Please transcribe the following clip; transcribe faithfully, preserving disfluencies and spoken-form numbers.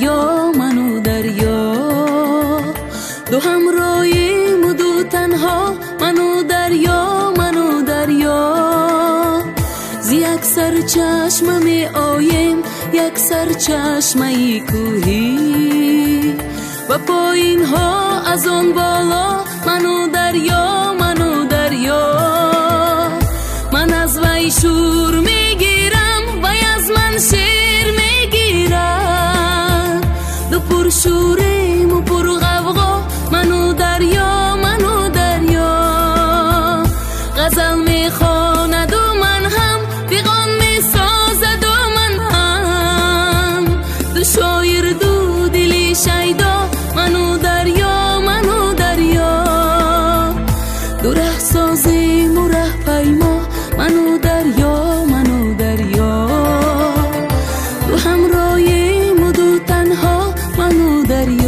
دریا منو دریا، دو همراهیم و دو تنها منو دریا منو دریا. زی یک سر چشم می آیم یک سر چشمه کوهی، و پایین ها از آن بالا منو دریا منو دریا. من از وی شور میگیرم وی از من شیر میگیرم، دو پر شوریم و پر غوغا منو دریا منو دریا. غزل میخواند و من هم پیغام میسازد و من هم، دو شاعر دو دلی شیدا منو دریا منو دریا. دو ره سازیم و ره پیما منو دریا منو دریا، دو همراهیم و دو تنها منو دریا.